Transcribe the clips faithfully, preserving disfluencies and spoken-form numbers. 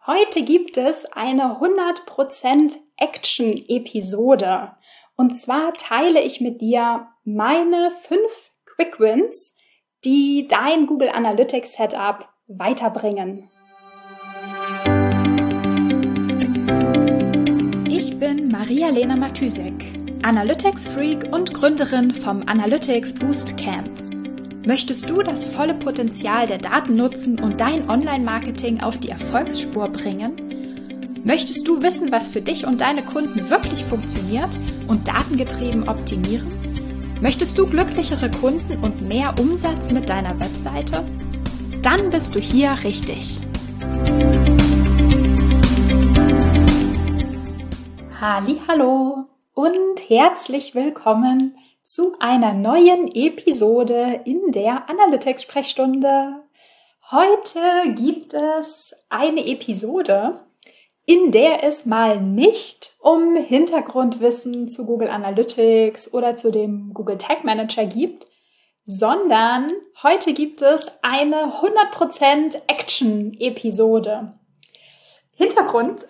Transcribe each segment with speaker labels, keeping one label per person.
Speaker 1: Heute gibt es eine hundert Prozent Action-Episode. Und zwar teile ich mit dir meine fünf Quick Wins, die dein Google Analytics Setup weiterbringen. Ich bin Maria-Lena Matysek, Analytics-Freak und Gründerin vom Analytics Boost Camp. Möchtest du das volle Potenzial der Daten nutzen und dein Online-Marketing auf die Erfolgsspur bringen? Möchtest du wissen, was für dich und deine Kunden wirklich funktioniert und datengetrieben optimieren? Möchtest du glücklichere Kunden und mehr Umsatz mit deiner Webseite? Dann bist du hier richtig. Hallihallo und herzlich willkommen zu einer neuen Episode in der Analytics-Sprechstunde. Heute gibt es eine Episode, in der es mal nicht um Hintergrundwissen zu Google Analytics oder zu dem Google Tag Manager gibt, sondern heute gibt es eine hundert Prozent Action-Episode. Hintergrund,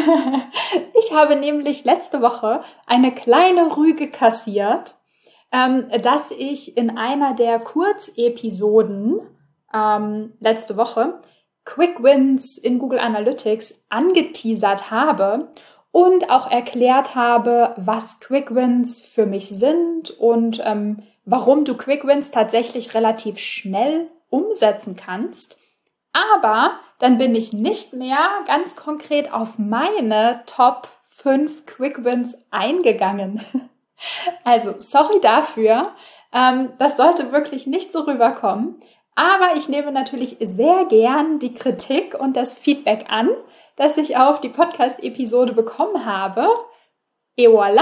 Speaker 1: ich habe nämlich letzte Woche eine kleine Rüge kassiert, ähm, dass ich in einer der Kurzepisoden ähm, letzte Woche Quick Wins in Google Analytics angeteasert habe und auch erklärt habe, was Quick Wins für mich sind und ähm, warum du Quick Wins tatsächlich relativ schnell umsetzen kannst. Aber dann bin ich nicht mehr ganz konkret auf meine Top fünf Quick Wins eingegangen. Also, sorry dafür. Ähm, das sollte wirklich nicht so rüberkommen. Aber ich nehme natürlich sehr gern die Kritik und das Feedback an, das ich auf die Podcast-Episode bekommen habe. Et voilà!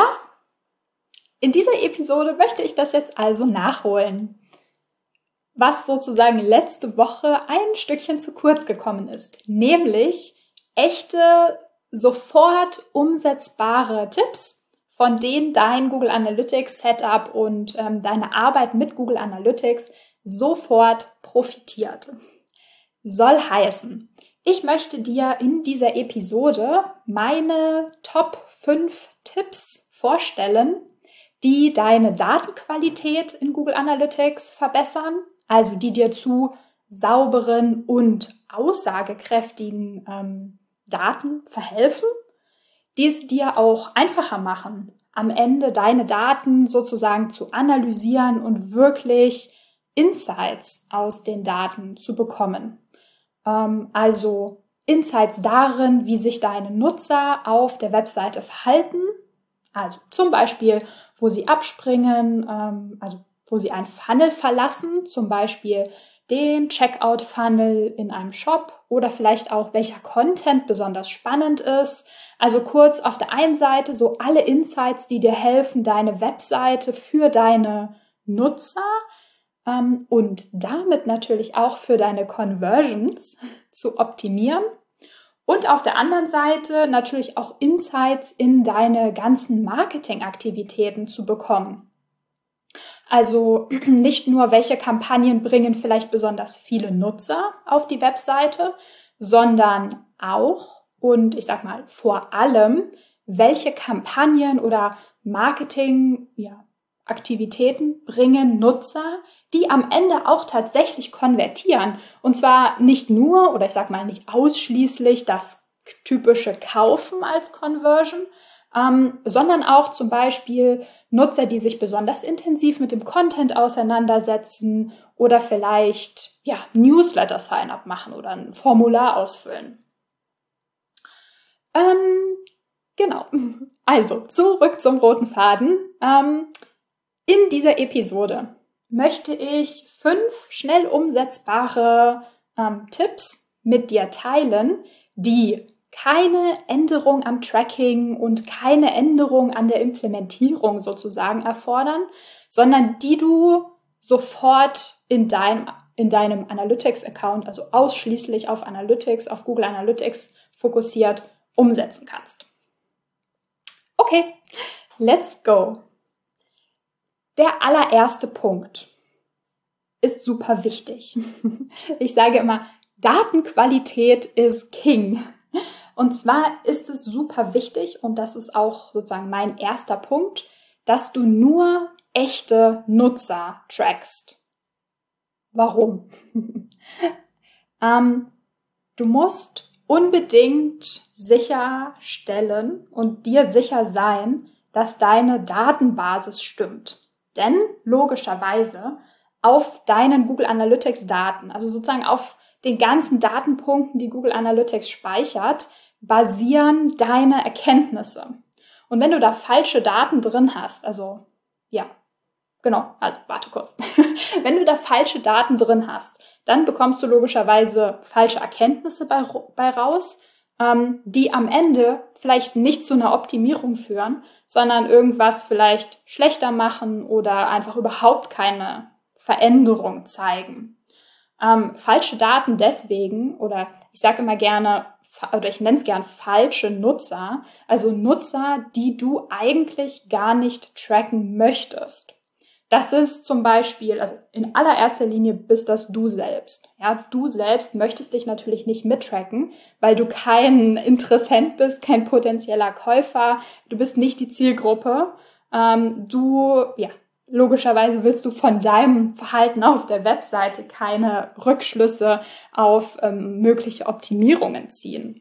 Speaker 1: In dieser Episode möchte ich das jetzt also nachholen, was sozusagen letzte Woche ein Stückchen zu kurz gekommen ist, nämlich echte, sofort umsetzbare Tipps, von denen dein Google Analytics Setup und ähm, deine Arbeit mit Google Analytics sofort profitiert. Soll heißen, ich möchte dir in dieser Episode meine Top fünf Tipps vorstellen, die deine Datenqualität in Google Analytics verbessern, also die dir zu sauberen und aussagekräftigen ähm, Daten verhelfen, die es dir auch einfacher machen, am Ende deine Daten sozusagen zu analysieren und wirklich Insights aus den Daten zu bekommen. Ähm, also Insights darin, wie sich deine Nutzer auf der Webseite verhalten, also zum Beispiel, wo sie abspringen, ähm, also wo sie ein Funnel verlassen, zum Beispiel den Checkout-Funnel in einem Shop oder vielleicht auch, welcher Content besonders spannend ist. Also kurz auf der einen Seite so alle Insights, die dir helfen, deine Webseite für deine Nutzer ähm, und damit natürlich auch für deine Conversions zu optimieren. Und auf der anderen Seite natürlich auch Insights in deine ganzen Marketingaktivitäten zu bekommen. Also nicht nur, welche Kampagnen bringen vielleicht besonders viele Nutzer auf die Webseite, sondern auch und ich sag mal vor allem, welche Kampagnen oder Marketing-Aktivitäten bringen Nutzer, die am Ende auch tatsächlich konvertieren. Und zwar nicht nur oder ich sag mal nicht ausschließlich das typische Kaufen als Conversion, Ähm, sondern auch zum Beispiel Nutzer, die sich besonders intensiv mit dem Content auseinandersetzen oder vielleicht ja, Newsletter-Sign-up machen oder ein Formular ausfüllen. Ähm, genau, also zurück zum roten Faden. Ähm, in dieser Episode möchte ich fünf schnell umsetzbare ähm, Tipps mit dir teilen, die keine Änderung am Tracking und keine Änderung an der Implementierung sozusagen erfordern, sondern die du sofort in deinem, in deinem Analytics-Account, also ausschließlich auf Analytics, auf Google Analytics fokussiert, umsetzen kannst. Okay, let's go. Der allererste Punkt ist super wichtig. Ich sage immer, Datenqualität ist King. Und zwar ist es super wichtig, und das ist auch sozusagen mein erster Punkt, dass du nur echte Nutzer trackst. Warum? ähm, du musst unbedingt sicherstellen und dir sicher sein, dass deine Datenbasis stimmt. Denn logischerweise auf deinen Google Analytics Daten, also sozusagen auf den ganzen Datenpunkten, die Google Analytics speichert, basieren deine Erkenntnisse. Und wenn du da falsche Daten drin hast, also ja, genau, also warte kurz. Wenn du da falsche Daten drin hast, dann bekommst du logischerweise falsche Erkenntnisse bei, bei raus, ähm, die am Ende vielleicht nicht zu einer Optimierung führen, sondern irgendwas vielleicht schlechter machen oder einfach überhaupt keine Veränderung zeigen. Ähm, falsche Daten deswegen, oder ich sage immer gerne, oder ich nenne es gern falsche Nutzer, also Nutzer, die du eigentlich gar nicht tracken möchtest. Das ist zum Beispiel, also in allererster Linie bist das du selbst. Ja, du selbst möchtest dich natürlich nicht mittracken, weil du kein Interessent bist, kein potenzieller Käufer, du bist nicht die Zielgruppe. Ähm, du, ja, logischerweise willst du von deinem Verhalten auf der Webseite keine Rückschlüsse auf ähm, mögliche Optimierungen ziehen.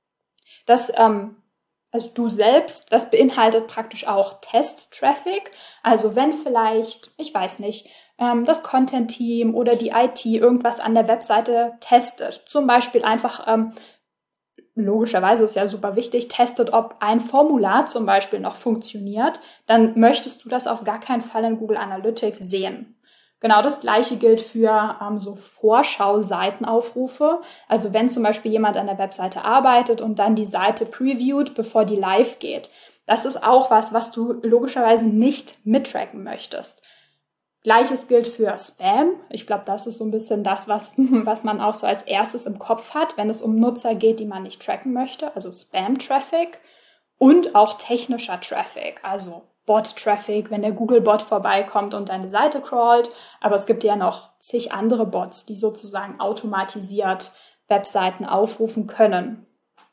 Speaker 1: Das, ähm, also du selbst, das beinhaltet praktisch auch Test-Traffic. Also wenn vielleicht, ich weiß nicht, ähm, das Content-Team oder die I T irgendwas an der Webseite testet, zum Beispiel einfach, ähm, logischerweise ist ja super wichtig, testet, ob ein Formular zum Beispiel noch funktioniert, dann möchtest du das auf gar keinen Fall in Google Analytics sehen. Genau das Gleiche gilt für ähm, so Vorschau-Seitenaufrufe. Also wenn zum Beispiel jemand an der Webseite arbeitet und dann die Seite previewt, bevor die live geht. Das ist auch was, was du logischerweise nicht mittracken möchtest. Gleiches gilt für Spam. Ich glaube, das ist so ein bisschen das, was, was man auch so als erstes im Kopf hat, wenn es um Nutzer geht, die man nicht tracken möchte. Also Spam-Traffic und auch technischer Traffic, also Bot-Traffic, wenn der Google-Bot vorbeikommt und deine Seite crawlt. Aber es gibt ja noch zig andere Bots, die sozusagen automatisiert Webseiten aufrufen können.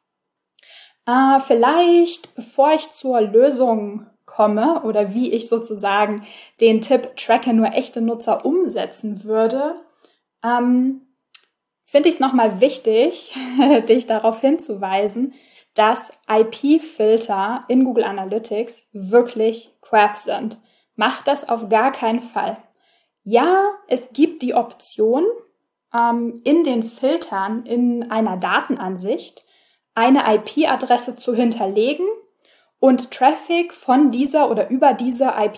Speaker 1: Äh, vielleicht, bevor ich zur Lösung komme oder wie ich sozusagen den Tipp Tracke nur echte Nutzer umsetzen würde, ähm, finde ich es nochmal wichtig, dich darauf hinzuweisen, dass I P-Filter in Google Analytics wirklich crap sind. Mach das auf gar keinen Fall. Ja, es gibt die Option, ähm, in den Filtern in einer Datenansicht eine I P-Adresse zu hinterlegen und Traffic von dieser oder über diese I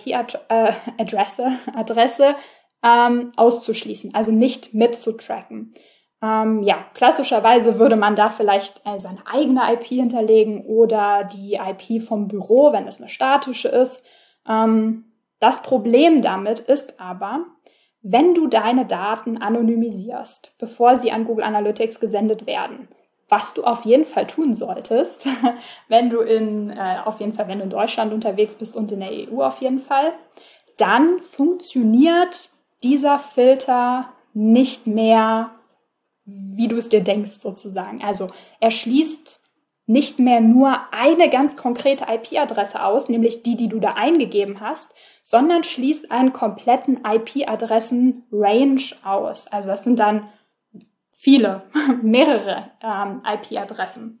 Speaker 1: P-Adresse Adresse, ähm, auszuschließen, also nicht mitzutracken. Ähm, ja, klassischerweise würde man da vielleicht äh, seine eigene I P hinterlegen oder die I P vom Büro, wenn es eine statische ist. Ähm, das Problem damit ist aber, wenn du deine Daten anonymisierst, bevor sie an Google Analytics gesendet werden, was du auf jeden Fall tun solltest, wenn du in, äh, auf jeden Fall, wenn du in Deutschland unterwegs bist und in der E U auf jeden Fall, dann funktioniert dieser Filter nicht mehr, wie du es dir denkst sozusagen. Also er schließt nicht mehr nur eine ganz konkrete I P-Adresse aus, nämlich die, die du da eingegeben hast, sondern schließt einen kompletten I P-Adressen-Range aus. Also das sind dann viele, mehrere ähm, I P-Adressen.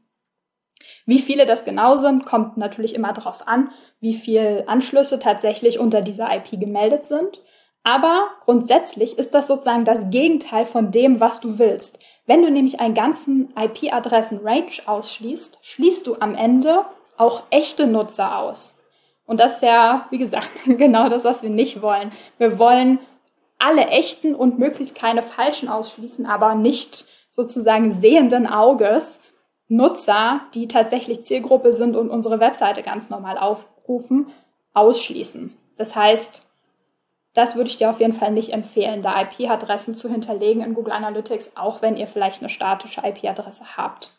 Speaker 1: Wie viele das genau sind, kommt natürlich immer darauf an, wie viele Anschlüsse tatsächlich unter dieser I P gemeldet sind. Aber grundsätzlich ist das sozusagen das Gegenteil von dem, was du willst. Wenn du nämlich einen ganzen I P-Adressen-Range ausschließt, schließt du am Ende auch echte Nutzer aus. Und das ist ja, wie gesagt, genau das, was wir nicht wollen. Wir wollen alle echten und möglichst keine falschen ausschließen, aber nicht sozusagen sehenden Auges Nutzer, die tatsächlich Zielgruppe sind und unsere Webseite ganz normal aufrufen, ausschließen. Das heißt, das würde ich dir auf jeden Fall nicht empfehlen, da I P-Adressen zu hinterlegen in Google Analytics, auch wenn ihr vielleicht eine statische I P-Adresse habt.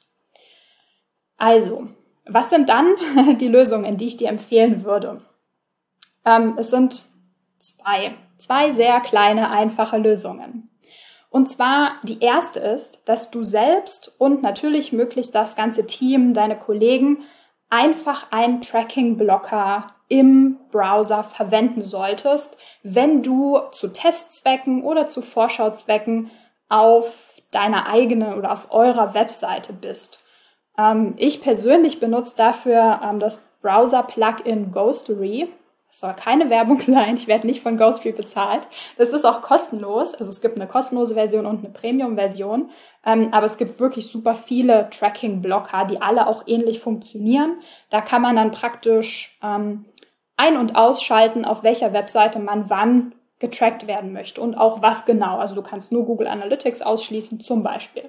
Speaker 1: Also, was sind dann die Lösungen, die ich dir empfehlen würde? Ähm, es sind zwei, zwei sehr kleine, einfache Lösungen. Und zwar die erste ist, dass du selbst und natürlich möglichst das ganze Team, deine Kollegen, einfach einen Tracking-Blocker im Browser verwenden solltest, wenn du zu Testzwecken oder zu Vorschauzwecken auf deiner eigenen oder auf eurer Webseite bist. Ähm, ich persönlich benutze dafür ähm, das Browser-Plugin Ghostery. Das soll keine Werbung sein, ich werde nicht von Ghostery bezahlt. Das ist auch kostenlos, also es gibt eine kostenlose Version und eine Premium-Version, ähm, aber es gibt wirklich super viele Tracking-Blocker, die alle auch ähnlich funktionieren. Da kann man dann praktisch ähm, ein- und ausschalten, auf welcher Webseite man wann getrackt werden möchte und auch was genau. Also du kannst nur Google Analytics ausschließen zum Beispiel.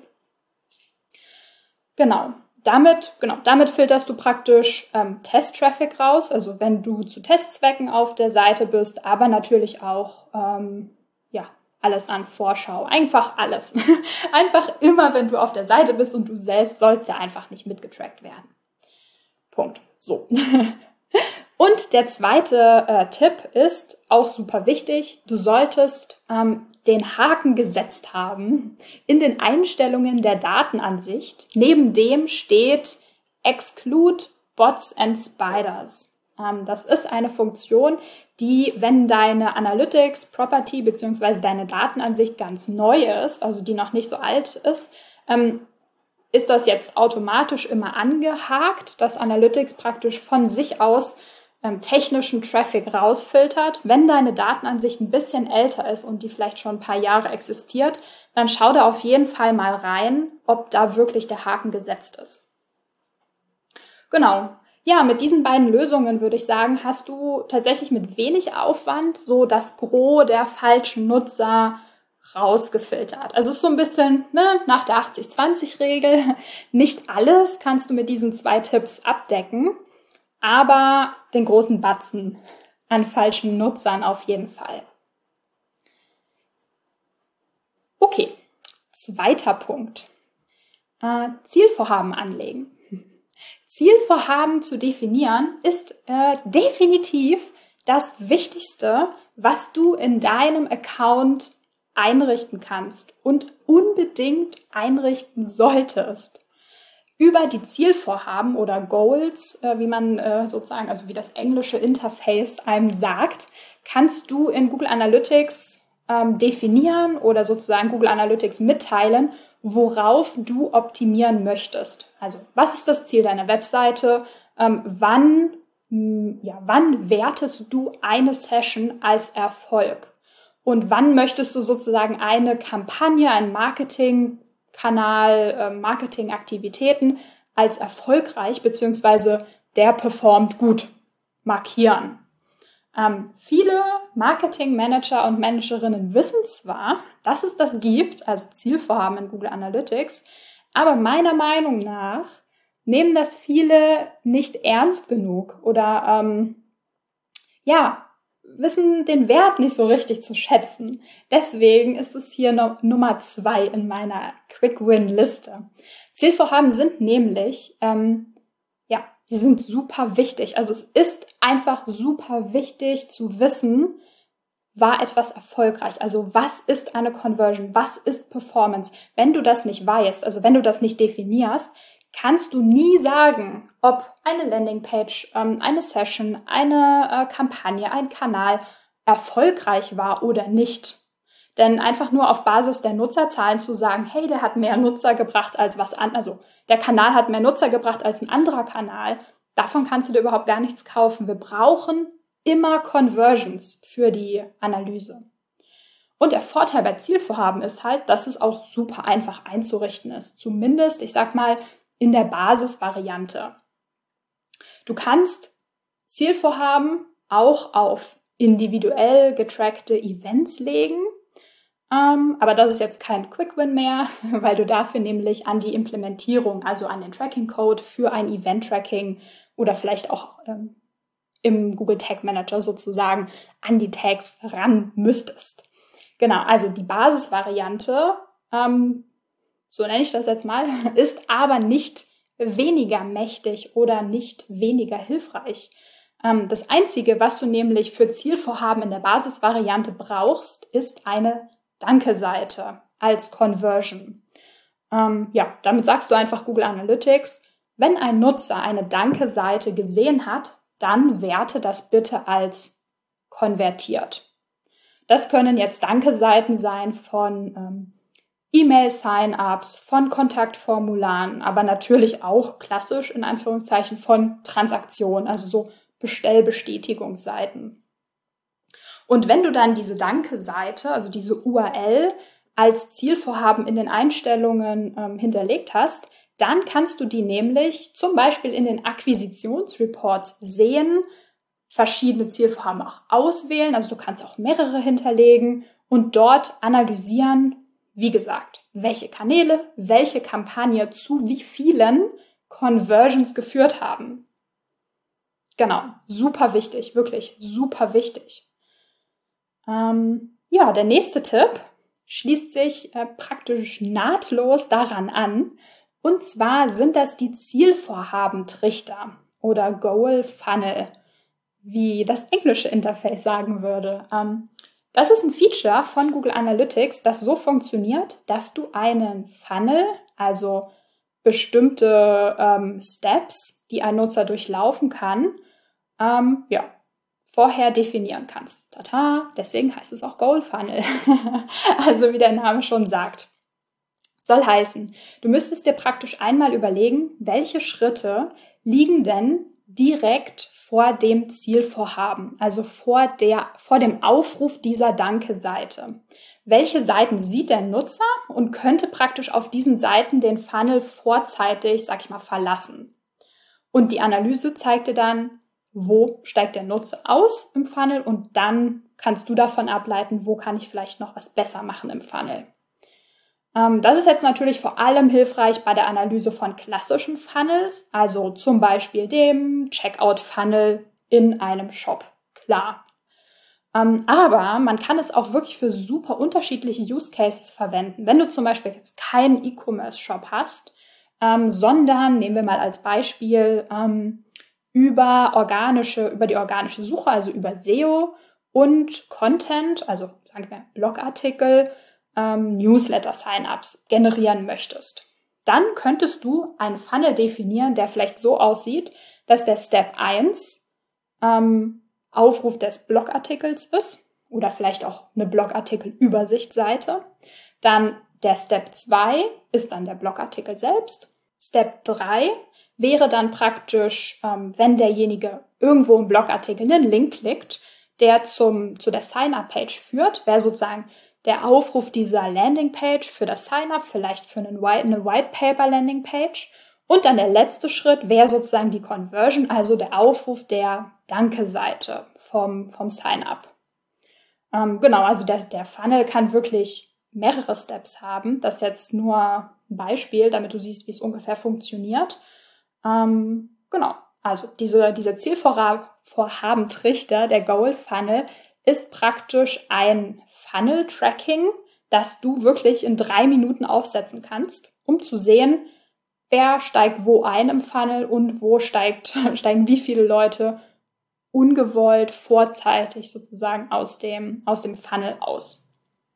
Speaker 1: Genau. Damit, genau, damit filterst du praktisch ähm, Test-Traffic raus, also wenn du zu Testzwecken auf der Seite bist, aber natürlich auch ähm, ja, alles an Vorschau, einfach alles. Einfach immer, wenn du auf der Seite bist und du selbst sollst ja einfach nicht mitgetrackt werden. Punkt. So. Und der zweite äh, Tipp ist auch super wichtig, du solltest ähm, den Haken gesetzt haben in den Einstellungen der Datenansicht. Neben dem steht Exclude Bots and Spiders. Ähm, das ist eine Funktion, die, wenn deine Analytics Property bzw. deine Datenansicht ganz neu ist, also die noch nicht so alt ist, ähm, ist das jetzt automatisch immer angehakt, dass Analytics praktisch von sich aus technischen Traffic rausfiltert. Wenn deine Datenansicht ein bisschen älter ist und die vielleicht schon ein paar Jahre existiert, dann schau da auf jeden Fall mal rein, ob da wirklich der Haken gesetzt ist. Genau. Ja, mit diesen beiden Lösungen würde ich sagen, hast du tatsächlich mit wenig Aufwand so das Gros der falschen Nutzer rausgefiltert. Also es ist so ein bisschen ne, nach der achtzig zwanzig Regel. Nicht alles kannst du mit diesen zwei Tipps abdecken, aber den großen Batzen an falschen Nutzern auf jeden Fall. Okay, zweiter Punkt. Äh, Zielvorhaben anlegen. Zielvorhaben zu definieren ist äh, definitiv das Wichtigste, was du in deinem Account einrichten kannst und unbedingt einrichten solltest. Über die Zielvorhaben oder Goals, äh, wie man äh, sozusagen, also wie das englische Interface einem sagt, kannst du in Google Analytics ähm, definieren oder sozusagen Google Analytics mitteilen, worauf du optimieren möchtest. Also was ist das Ziel deiner Webseite? Ähm, wann, mh, ja, wann wertest du eine Session als Erfolg? Und wann möchtest du sozusagen eine Kampagne, ein Marketing Kanal, äh, Marketingaktivitäten als erfolgreich bzw. der performt gut markieren. Ähm, viele Marketingmanager und Managerinnen wissen zwar, dass es das gibt, also Zielvorhaben in Google Analytics, aber meiner Meinung nach nehmen das viele nicht ernst genug oder ähm, ja, wissen den Wert nicht so richtig zu schätzen. Deswegen ist es hier no- Nummer zwei in meiner Quick-Win-Liste. Zielvorhaben sind nämlich, ähm, ja, sie sind super wichtig. Also es ist einfach super wichtig zu wissen, war etwas erfolgreich? Also was ist eine Conversion? Was ist Performance? Wenn du das nicht weißt, also wenn du das nicht definierst, kannst du nie sagen, ob eine Landingpage, ähm, eine Session, eine äh, Kampagne, ein Kanal erfolgreich war oder nicht. Denn einfach nur auf Basis der Nutzerzahlen zu sagen, hey, der hat mehr Nutzer gebracht als was an, also der Kanal hat mehr Nutzer gebracht als ein anderer Kanal, davon kannst du dir überhaupt gar nichts kaufen. Wir brauchen immer Conversions für die Analyse. Und der Vorteil bei Zielvorhaben ist halt, dass es auch super einfach einzurichten ist. Zumindest, ich sag mal, in der Basisvariante. Du kannst Zielvorhaben auch auf individuell getrackte Events legen, ähm, aber das ist jetzt kein Quick-Win mehr, weil du dafür nämlich an die Implementierung, also an den Tracking-Code für ein Event-Tracking oder vielleicht auch ähm, im Google Tag Manager sozusagen an die Tags ran müsstest. Genau, also die Basisvariante, ähm, so nenne ich das jetzt mal, ist aber nicht weniger mächtig oder nicht weniger hilfreich. Ähm, das Einzige, was du nämlich für Zielvorhaben in der Basisvariante brauchst, ist eine Danke-Seite. als Conversion. Ähm, ja, damit sagst du einfach Google Analytics, wenn ein Nutzer eine Danke-Seite gesehen hat, dann werte das bitte als konvertiert. Das können jetzt Danke-Seiten sein von ähm, E-Mail-Sign-ups, von Kontaktformularen, aber natürlich auch klassisch in Anführungszeichen von Transaktionen, also so Bestellbestätigungsseiten. Und wenn du dann diese Danke-Seite, also diese U R L, als Zielvorhaben in den Einstellungen ähm, hinterlegt hast, dann kannst du die nämlich zum Beispiel in den Akquisitionsreports sehen, verschiedene Zielvorhaben auch auswählen, also du kannst auch mehrere hinterlegen und dort analysieren, wie gesagt, welche Kanäle, welche Kampagne zu wie vielen Conversions geführt haben. Genau, super wichtig, wirklich super wichtig. Ähm, ja, der nächste Tipp schließt sich äh, praktisch nahtlos daran an. Und zwar sind das die Zielvorhabentrichter oder Goal Funnel, wie das englische Interface sagen würde. Ähm, das ist ein Feature von Google Analytics, das so funktioniert, dass du einen Funnel, also bestimmte ähm, Steps, die ein Nutzer durchlaufen kann, ähm, ja, vorher definieren kannst. Tata, deswegen heißt es auch Goal Funnel. Also wie der Name schon sagt. Soll heißen, du müsstest dir praktisch einmal überlegen, welche Schritte liegen denn direkt vor dem Zielvorhaben, also vor, der, vor dem Aufruf dieser Danke-Seite. Welche Seiten sieht der Nutzer und könnte praktisch auf diesen Seiten den Funnel vorzeitig, sag ich mal, verlassen. Und die Analyse zeigt dir dann, wo steigt der Nutzer aus im Funnel und dann kannst du davon ableiten, wo kann ich vielleicht noch was besser machen im Funnel. Ähm, das ist jetzt natürlich vor allem hilfreich bei der Analyse von klassischen Funnels, also zum Beispiel dem Checkout-Funnel in einem Shop. Klar. Ähm, aber man kann es auch wirklich für super unterschiedliche Use Cases verwenden. Wenn du zum Beispiel jetzt keinen E-Commerce-Shop hast, ähm, sondern, nehmen wir mal als Beispiel, ähm, über organische, über die organische Suche, also über S E O und Content, also sagen wir Blogartikel, ähm, Newsletter-Sign-ups generieren möchtest. Dann könntest du einen Funnel definieren, der vielleicht so aussieht, dass der Step eins ähm, Aufruf des Blogartikels ist oder vielleicht auch eine Blogartikel-Übersichtsseite. Dann der Step zwei ist dann der Blogartikel selbst. Step drei wäre dann praktisch, ähm, wenn derjenige irgendwo im Blogartikel einen Link klickt, der zum, zu der Sign-up-Page führt, wäre sozusagen der Aufruf dieser Landing-Page für das Sign-up, vielleicht für einen White, eine White-Paper-Landing-Page. Und dann der letzte Schritt wäre sozusagen die Conversion, also der Aufruf der Danke-Seite vom, vom Sign-up. Ähm, genau, also das, der Funnel kann wirklich mehrere Steps haben. Das ist jetzt nur ein Beispiel, damit du siehst, wie es ungefähr funktioniert. Ähm, genau, also diese, dieser Zielvorhabentrichter, der Goal Funnel, ist praktisch ein Funnel-Tracking, das du wirklich in drei Minuten aufsetzen kannst, um zu sehen, wer steigt wo ein im Funnel und wo steigt, steigen wie viele Leute ungewollt, vorzeitig sozusagen aus dem, aus dem Funnel aus.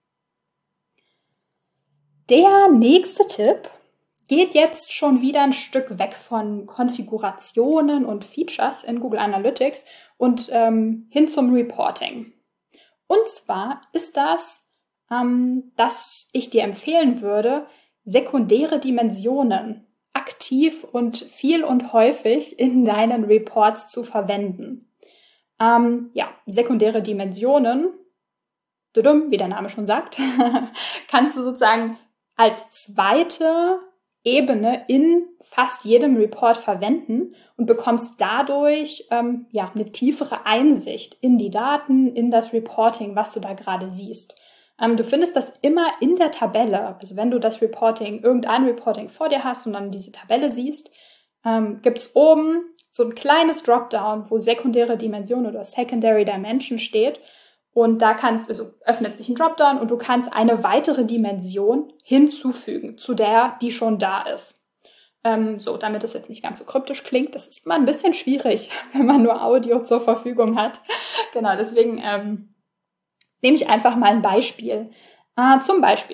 Speaker 1: Der nächste Tipp geht jetzt schon wieder ein Stück weg von Konfigurationen und Features in Google Analytics und ähm, hin zum Reporting. Und zwar ist das, ähm, dass ich dir empfehlen würde, sekundäre Dimensionen aktiv und viel und häufig in deinen Reports zu verwenden. Ähm, ja, sekundäre Dimensionen, wie der Name schon sagt, kannst du sozusagen als zweite Ebene in fast jedem Report verwenden und bekommst dadurch ähm, ja, eine tiefere Einsicht in die Daten, in das Reporting, was du da gerade siehst. Ähm, du findest das immer in der Tabelle. Also wenn du das Reporting, irgendein Reporting vor dir hast und dann diese Tabelle siehst, ähm, gibt es oben so ein kleines Dropdown, wo sekundäre Dimension oder Secondary Dimension steht. Und da kannst, also öffnet sich ein Dropdown und du kannst eine weitere Dimension hinzufügen zu der, die schon da ist. Ähm, so, damit es jetzt nicht ganz so kryptisch klingt, das ist immer ein bisschen schwierig, wenn man nur Audio zur Verfügung hat. Genau, deswegen ähm, nehme ich einfach mal ein Beispiel. Äh, zum Beispiel,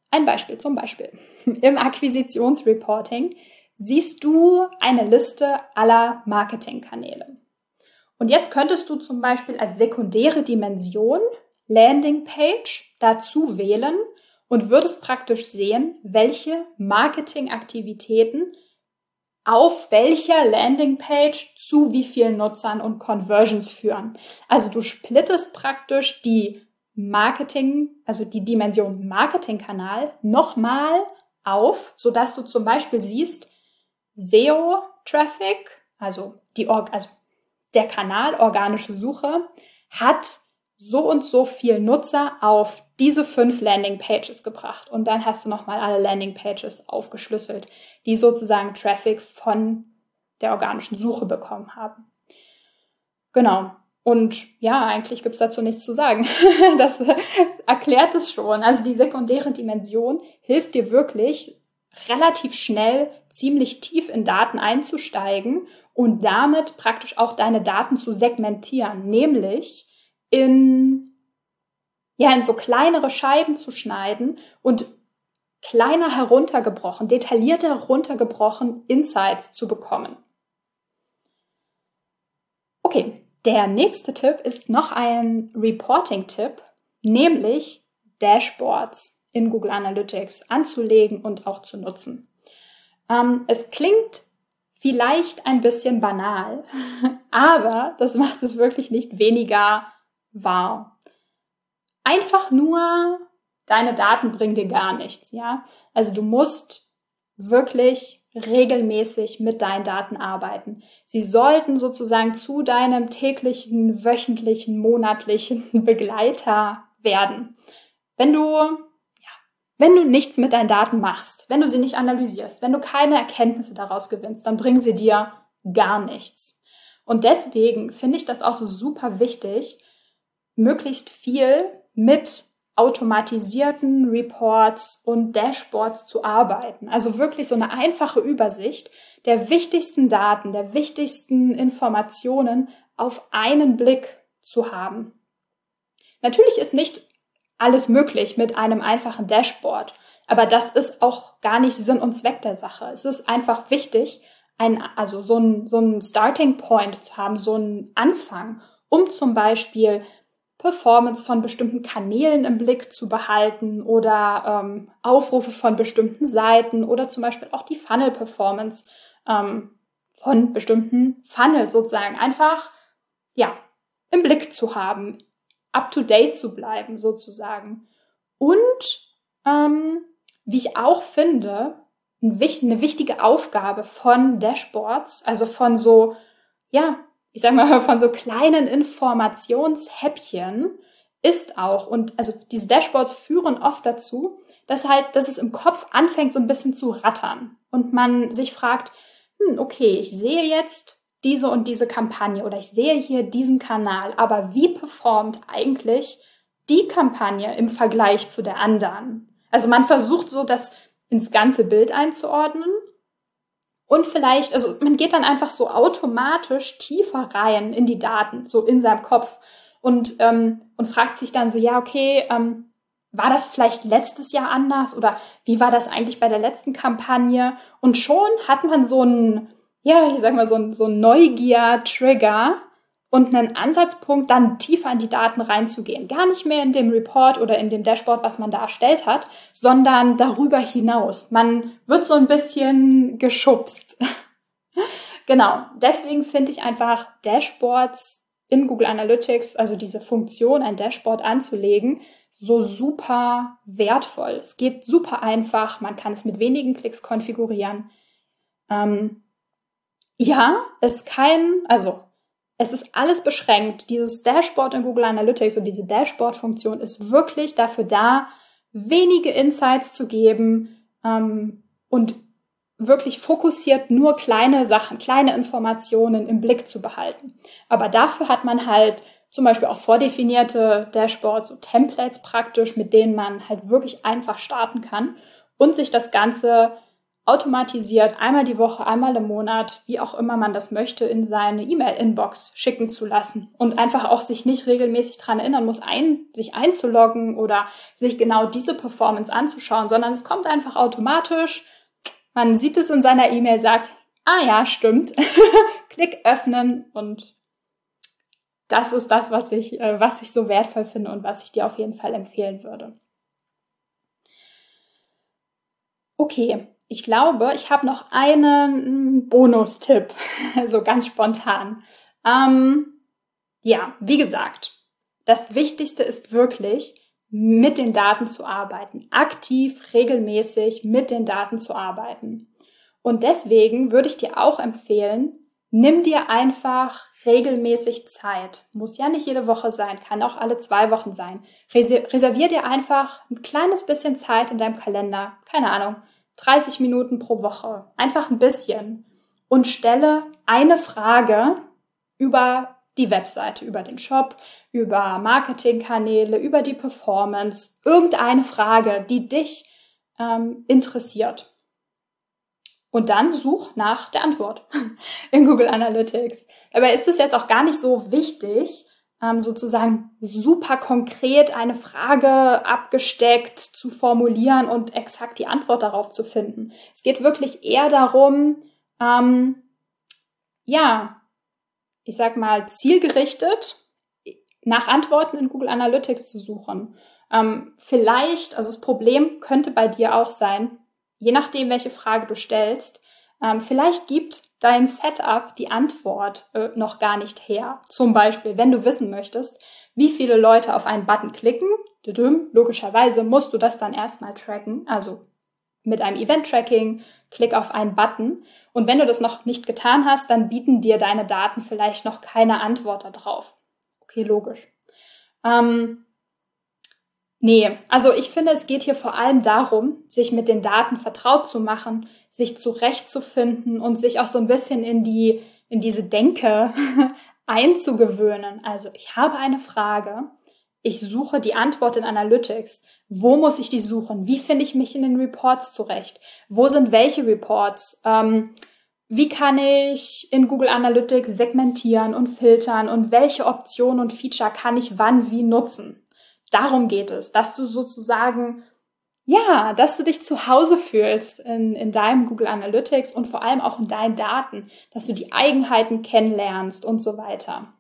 Speaker 1: ein Beispiel zum Beispiel. Im Akquisitionsreporting siehst du eine Liste aller Marketingkanäle. Und jetzt könntest du zum Beispiel als sekundäre Dimension Landingpage dazu wählen und würdest praktisch sehen, welche Marketingaktivitäten auf welcher Landingpage zu wie vielen Nutzern und Conversions führen. Also du splittest praktisch die Marketing, also die Dimension Marketingkanal nochmal auf, sodass du zum Beispiel siehst, S E O-Traffic, also, die, also der Kanal organische Suche, hat so und so viel Nutzer auf diese fünf Landingpages gebracht. Und dann hast du nochmal alle Landingpages aufgeschlüsselt, die sozusagen Traffic von der organischen Suche bekommen haben. Genau. Und ja, eigentlich gibt es dazu nichts zu sagen. Das erklärt es schon. Also die sekundäre Dimension hilft dir wirklich, relativ schnell ziemlich tief in Daten einzusteigen und damit praktisch auch deine Daten zu segmentieren, nämlich in, ja, in so kleinere Scheiben zu schneiden und kleiner heruntergebrochen, detaillierter heruntergebrochen Insights zu bekommen. Okay, der nächste Tipp ist noch ein Reporting-Tipp, nämlich Dashboards in Google Analytics anzulegen und auch zu nutzen. Ähm, es klingt vielleicht ein bisschen banal, aber das macht es wirklich nicht weniger wahr. Einfach nur deine Daten bringen dir gar nichts, ja? Also du musst wirklich regelmäßig mit deinen Daten arbeiten. Sie sollten sozusagen zu deinem täglichen, wöchentlichen, monatlichen Begleiter werden. Wenn du, ja, wenn du nichts mit deinen Daten machst, wenn du sie nicht analysierst, wenn du keine Erkenntnisse daraus gewinnst, dann bringen sie dir gar nichts. Und deswegen finde ich das auch so super wichtig, möglichst viel mit automatisierten Reports und Dashboards zu arbeiten. Also wirklich so eine einfache Übersicht der wichtigsten Daten, der wichtigsten Informationen auf einen Blick zu haben. Natürlich ist nicht alles möglich mit einem einfachen Dashboard, aber das ist auch gar nicht Sinn und Zweck der Sache. Es ist einfach wichtig, ein, also so ein, so ein Starting Point zu haben, so einen Anfang, um zum Beispiel Performance von bestimmten Kanälen im Blick zu behalten oder ähm, Aufrufe von bestimmten Seiten oder zum Beispiel auch die Funnel-Performance ähm, von bestimmten Funnels sozusagen einfach ja, im Blick zu haben, up-to-date zu bleiben sozusagen. Und ähm, wie ich auch finde, eine wichtige Aufgabe von Dashboards, also von so, ja, ich sag mal, von so kleinen Informationshäppchen ist auch, und also diese Dashboards führen oft dazu, dass halt, dass es im Kopf anfängt so ein bisschen zu rattern und man sich fragt, hm, okay, ich sehe jetzt diese und diese Kampagne oder ich sehe hier diesen Kanal, aber wie performt eigentlich die Kampagne im Vergleich zu der anderen? Also man versucht so, das ins ganze Bild einzuordnen. Und vielleicht, also man geht dann einfach so automatisch tiefer rein in die Daten, so in seinem Kopf und, ähm, und fragt sich dann so, ja, okay, ähm, war das vielleicht letztes Jahr anders oder wie war das eigentlich bei der letzten Kampagne? Und schon hat man so einen, ja, ich sag mal, so einen, so einen Neugier-Trigger und einen Ansatzpunkt, dann tiefer in die Daten reinzugehen. Gar nicht mehr in dem Report oder in dem Dashboard, was man da erstellt hat, sondern darüber hinaus. Man wird so ein bisschen geschubst. Genau, deswegen finde ich einfach Dashboards in Google Analytics, also diese Funktion, ein Dashboard anzulegen, so super wertvoll. Es geht super einfach, man kann es mit wenigen Klicks konfigurieren. Ähm, ja, es ist kein, also es ist alles beschränkt. Dieses Dashboard in Google Analytics und diese Dashboard-Funktion ist wirklich dafür da, wenige Insights zu geben ähm, und wirklich fokussiert nur kleine Sachen, kleine Informationen im Blick zu behalten. Aber dafür hat man halt zum Beispiel auch vordefinierte Dashboards, so Templates praktisch, mit denen man halt wirklich einfach starten kann und sich das Ganze automatisiert einmal die Woche, einmal im Monat, wie auch immer man das möchte, in seine E-Mail-Inbox schicken zu lassen und einfach auch sich nicht regelmäßig daran erinnern muss, ein, sich einzuloggen oder sich genau diese Performance anzuschauen, sondern es kommt einfach automatisch. Man sieht es in seiner E-Mail, sagt, ah ja, stimmt, Klick öffnen, und das ist das, was ich, äh, was ich so wertvoll finde und was ich dir auf jeden Fall empfehlen würde. Okay, ich glaube, ich habe noch einen Bonustipp, so ganz spontan. Ähm, ja, wie gesagt, das Wichtigste ist wirklich, mit den Daten zu arbeiten, aktiv, regelmäßig mit den Daten zu arbeiten. Und deswegen würde ich dir auch empfehlen, nimm dir einfach regelmäßig Zeit. Muss ja nicht jede Woche sein, kann auch alle zwei Wochen sein. Reservier dir einfach ein kleines bisschen Zeit in deinem Kalender, keine Ahnung, dreißig Minuten pro Woche, einfach ein bisschen, und stelle eine Frage über die Webseite, über den Shop, über Marketingkanäle, über die Performance, irgendeine Frage, die dich ähm, interessiert. Und dann such nach der Antwort in Google Analytics. Dabei ist es jetzt auch gar nicht so wichtig, ähm, sozusagen super konkret eine Frage abgesteckt zu formulieren und exakt die Antwort darauf zu finden. Es geht wirklich eher darum, ähm, ja, ich sag mal, zielgerichtet nach Antworten in Google Analytics zu suchen. Ähm, vielleicht, also das Problem könnte bei dir auch sein, je nachdem, welche Frage du stellst, ähm, vielleicht gibt dein Setup die Antwort äh, noch gar nicht her. Zum Beispiel, wenn du wissen möchtest, wie viele Leute auf einen Button klicken, logischerweise musst du das dann erstmal tracken, also mit einem Event-Tracking, klick auf einen Button. Und wenn du das noch nicht getan hast, dann bieten dir deine Daten vielleicht noch keine Antwort darauf. Okay, logisch. Ähm, nee, also ich finde, es geht hier vor allem darum, sich mit den Daten vertraut zu machen, sich zurechtzufinden und sich auch so ein bisschen in die, in diese Denke einzugewöhnen. Also ich habe eine Frage, ich suche die Antwort in Analytics. Wo muss ich die suchen? Wie finde ich mich in den Reports zurecht? Wo sind welche Reports? Ähm, wie kann ich in Google Analytics segmentieren und filtern und welche Optionen und Feature kann ich wann wie nutzen? Darum geht es, dass du sozusagen, ja, dass du dich zu Hause fühlst in, in deinem Google Analytics und vor allem auch in deinen Daten, dass du die Eigenheiten kennenlernst und so weiter.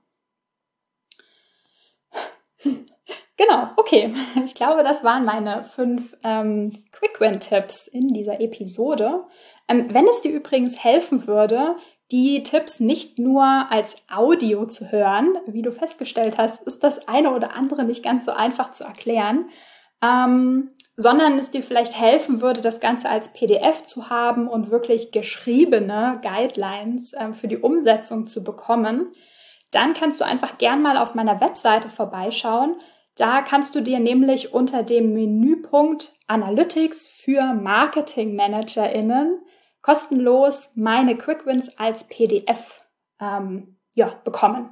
Speaker 1: Genau, okay. Ich glaube, das waren meine fünf ähm, Quick-Win-Tipps in dieser Episode. Ähm, wenn es dir übrigens helfen würde, die Tipps nicht nur als Audio zu hören, wie du festgestellt hast, ist das eine oder andere nicht ganz so einfach zu erklären, ähm, sondern es dir vielleicht helfen würde, das Ganze als P D F zu haben und wirklich geschriebene Guidelines äh, für die Umsetzung zu bekommen, dann kannst du einfach gern mal auf meiner Webseite vorbeischauen. Da kannst du dir nämlich unter dem Menüpunkt Analytics für MarketingmanagerInnen kostenlos meine Quick Wins als P D F ähm, ja, bekommen.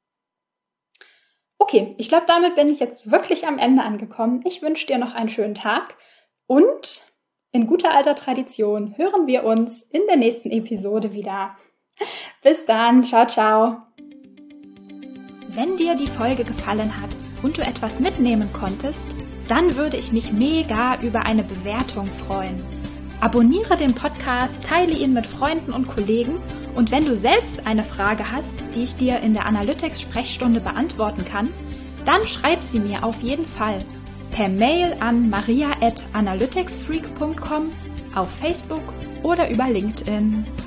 Speaker 1: Okay, ich glaube, damit bin ich jetzt wirklich am Ende angekommen. Ich wünsche dir noch einen schönen Tag und in guter alter Tradition hören wir uns in der nächsten Episode wieder. Bis dann, ciao, ciao. Wenn dir die Folge gefallen hat und du etwas mitnehmen konntest, dann würde ich mich mega über eine Bewertung freuen. Abonniere den Podcast, teile ihn mit Freunden und Kollegen und wenn du selbst eine Frage hast, die ich dir in der Analytics-Sprechstunde beantworten kann, dann schreib sie mir auf jeden Fall per Mail an maria at analyticsfreak punkt com, auf Facebook oder über LinkedIn.